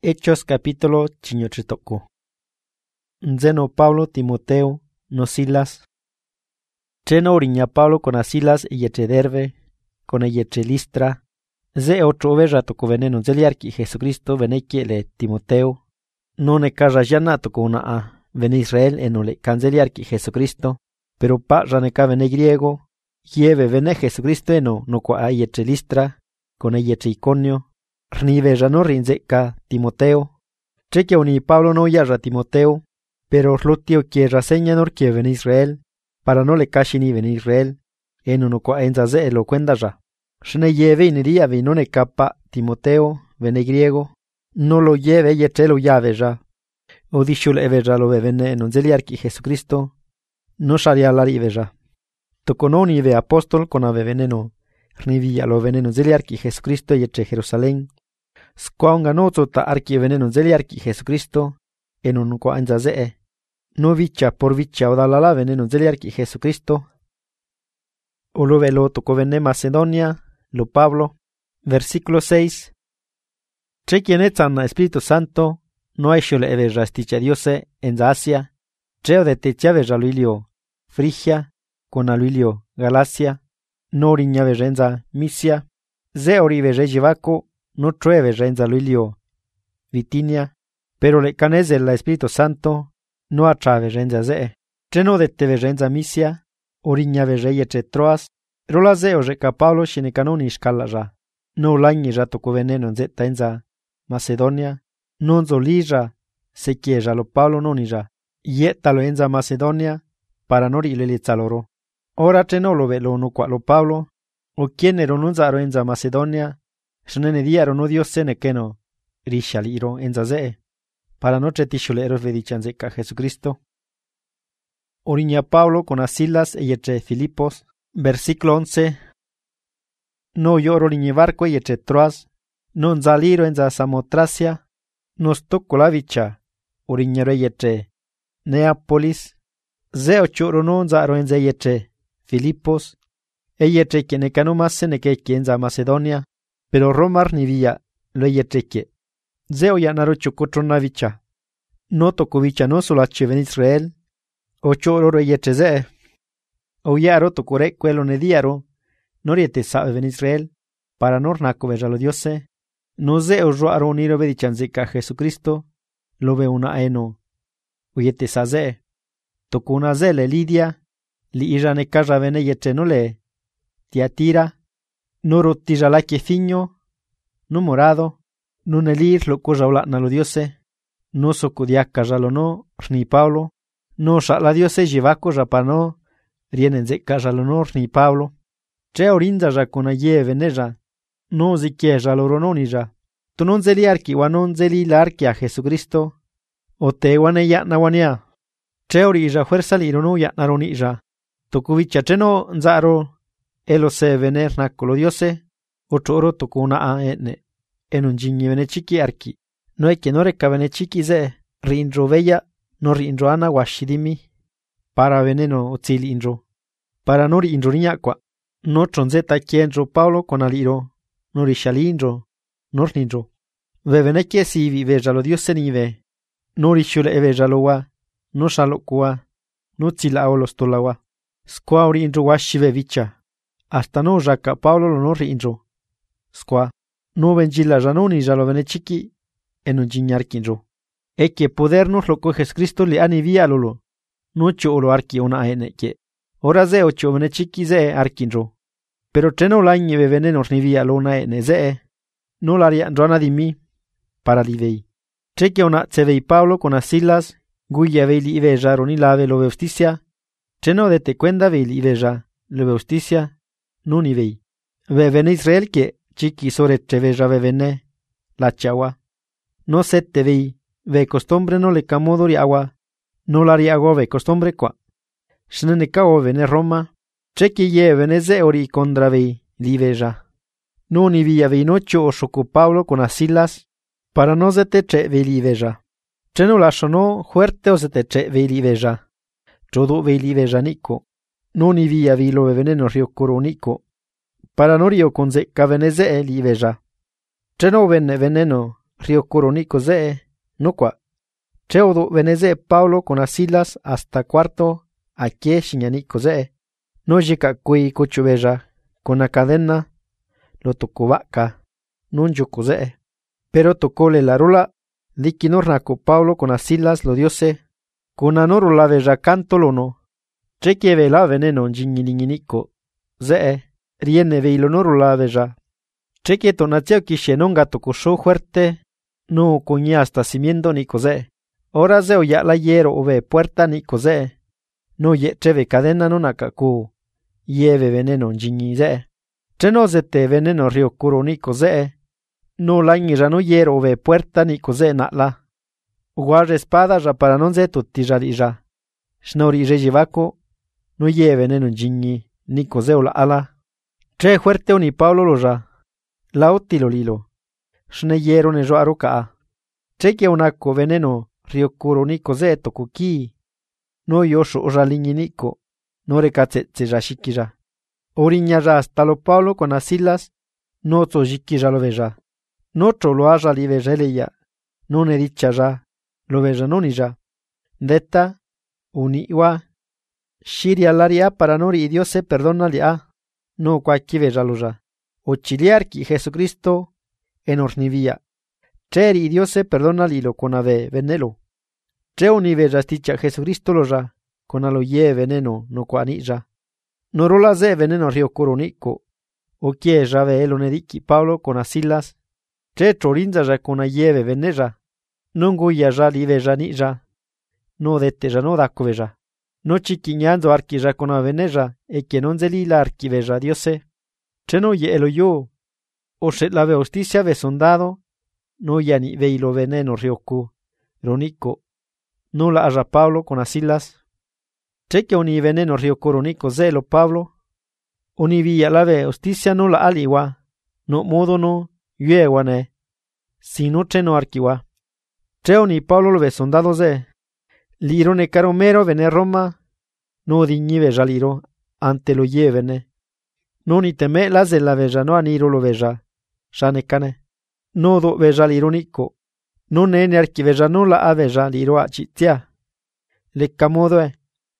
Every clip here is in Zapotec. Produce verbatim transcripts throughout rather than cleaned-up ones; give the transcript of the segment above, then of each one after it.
Hechos capítulo chiñochitoku. Nzeno Pablo Timoteo no Silas. Cheno oriña Pablo con Asilas y yeche Derbe, con yeche Listra. Ze ocho veja toko veneno zeliarki Jesucristo veneke le Timoteo. No ne kaja jana toko una a ven Israel eno le canzeliarki Jesucristo. Pero pa raneka vene griego. Yeve vene Jesucristo eno no kwa yeche Listra, con yeche Iconio. Rnive no rinzeka Timoteo. Cheque uni Pablo no yarra Timoteo, pero rlutio que raseña nor que ven Israel, para no le cashi ni ven Israel, en uno qua enzaze lo cuenda ya. Shne lleve iniría vi no ne capa Timoteo, vene griego, no lo lleve y echelo llave ya. O dishul eve ya lo vene en onzeliarki Jesucristo, no sharia la rive ya. Tocono ni ve apóstol con ave veneno. Rnivia lo veneno zeliarki Jesucristo y eche Jerusalén. Squaunga no ta arki veneno zeliarki Jesucristo, en un qua anzazee. No vicha por vicha o dalala veneno zeliarki Jesucristo. O lo velo toco vene Macedonia, lo Pablo. Versículo seis. Che quien etzana Espíritu Santo, no hay shole eve rasticha Diose en Asia. Cheo de techave raluilio Frigia, con aluilio Galacia. No oriñave renza Misia, ze orive rejivaco, no trueve renza luilio Vitinia, pero le caneze el Espíritu Santo, no atrave renza ze. Treno de teve renza Misia, oriñave reyeche Troas, rola ze o reca Pablo shine canoni scala ra. No lañi rato co veneno en zeta enza Macedonia, non zolija, se quieja lo Pablo nonija, yeta lo enza Macedonia, para nori le litzaloro. Ora treno lo velo no qua lo Pablo, o quien ero non zaro enza Macedonia, shnene diaro no Dios sene keno, rishaliro enza ze, para no tretishulero vedichan zeca Jesucristo. Oriña Pablo con Asilas y eche Filipos, versículo once. No lloro ni barco y eche Troas, non zaliro enza Samotracia, nos toco la vicha, oriñero y eche Neapolis, zeo choro non zaro enza y eche Filipos, ella treque ne cano más se ne que quien za Macedonia, pero Romar ni vía, lo ella treque. Zeo ya naro chocotrona vicha. No toco vicha no solo ache ven Israel, o choro ella treze. O yaro tocore cuelo ne diaro, no riete sabe ven Israel, para no naco ver a lo diose. No zeo roaro niro vedichan zeca Jesucristo, lo ve una eno. Uyete saze. Toco una zele Lidia, li irane kaja vene yeche no le Tiatira, no rotija la que fiño, no morado, no nelir lo cosa na lo diose, no socudia kaja lo no, ni Pablo, no sha la diose jivaco rapano, rienen ze kaja lo no, ni Pablo, che orinza ja con aye veneja, no zikie ja lo rononija, tu non zeliarki wa non zeli larki a Jesucristo, o te wane ya na wania, che orija fuerza li no ya na ronija. Tokuvicha cheno nzaro elo se vener na colo diose ocho oro toku una a ene en un jinni vene chiki arki no e que no reca vene chiki ze rinro bella no rinro ana washidimi para veneno otzili inro para no rinro niakwa no tronzeta kienro Pablo con aliro no rishali inro no rinro ve vene que si vive lo diose nive no rishule eve jalowa no shalokwa no tzila olos tolawa. Squa ori inro washive vicha. Hasta no raka Pablo lo no ri inro. Squa. No vengila ranoni ya lo vene chiqui. En un jiñarki inro. E que podernos lo coges Cristo le anivia lolo. No cho lo arki una ene que. Ora ze ocho vene chiqui ze arki inro. Pero treno la nieve venenos ni via lo una ene ze. No la haría rana di mi. Para livei. Cheque una tsevei Pablo con Asilas. Guya veli ive jaroni lave lo justicia. Cheno de te cuenda ve li veja, le justicia, no ni vei. Ve vene Israel que chiqui sore te veja ve vene, la chawa. No se te vei, ve costumbre no le camodori agua, no la ri agua ve costumbre qua. Shnene cao vene Roma, chequi ye vene ze ori condra vei, li veja. No ni via vei nocho o shoko Pablo con Asilas, para no se te che ve li veja. Cheno la shono fuerte o se te che ve li veja. Todo veli veja nico, non i via vilo veneno rio coronico, para no rio con ze caveneze li veja. Cheno venne veneno, río Coronico ze, no qua. Cheudo veneze Paulo con Asilas hasta cuarto, a que shiñanico ze. No llega cui cochubeja, con la cadena, lo tocó vaca, nun yuco ze. Pero tocóle la rola, liquinornaco Paulo con Asilas lo diose, con anoro la veja canto lono. Cheque vela veneno jingininico, ze, riene veilonoro la veja. Cheque tonateo kishenonga tocó fuerte, no cuña hasta cimiento ni cose. Ora zeo ya la hiero ove puerta ni cose. No ye cheve cadena no nakaku. Lleve veneno jingi ze. Cheno zete veneno rio kuro ni cose. No la ya no hiero ove puerta ni cose na la. Guarda espada ya para non ze tutti ja. Snori rejivako. No ye veneno jingi ni cose o la ala. Che fuerte oni Pablo lo ja. La otilo lilo. Shne hiero ne jo aruka. Cheque unako veneno rio Coronico ze tokuki. No yosho ojalininico. No recatse jashikija. Oriña ya hasta lo Pablo con Asilas. No tojikija lo veja. No lo haja li vejeleya. No ne dicha ya. Lo veja no ni ya. Detta. Uniwa. Shiria laria para nori y Dios se perdona lia. No cuaki veja lo ya. Ochiliarki Jesucristo. En ornivia. Cheri y Dios se perdona lilo con ave venelo. Che unive jasticha Jesucristo lo ja, con alo ye veneno no cuanilla. No rola ze veneno rio Coronico. O kie jave elo nediki Pablo con Asilas. Che chorinza ja con a yeve venella. Non guia ja live ja ni ja. No dette ja no dacove ja. No chiquiñando archi ja con a venella, e que non zeli la archive ja Diose. Che no ye elo yo. O se la ve justicia ve sondado. No ya ni veilo veneno rioku, Ronico. No la haya Pablo con Asilas. Cheque oni veneno rio Coronico zelo Pablo. Oni via la ve justicia no la aliwa. No modo no, yuewane. Si no che no arquiwa. Che oni Pablo lo ve sondado ze. Liro ne caromero vene Roma. No diñive jaliro, ante lo yevene. No ni teme la ze la veja no aniro lo veja. Shane cane. No do veja lironico. No nene archiveja no la aveja liro a chitia. Le camodo e.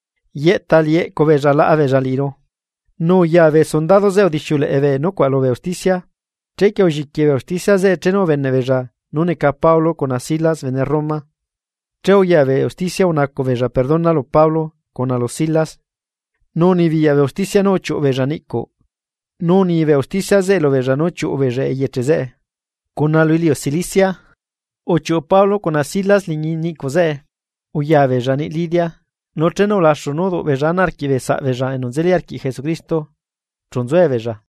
Ye tal ye coveja la aveja liro. No ya ve sondado ze odishule eve no qualo ve justicia. Che que oji que ve justicia ze che no venne veja. No ne ca Pablo con Asilas vene Roma. Che o ya ve justicia una coveja perdona lo Pablo con a los Silas. No ni via ve justicia no chu veja nico. No ni ve justicia ze lo veja no chu veja e yecheze. Con alilio Cilicia, ocho Pablo con Asilas liñini cose, uya veja ni Lidia, no cheno la shonodo veja narki vesa veja en onzeli arki Jesucristo, chonzoe veja.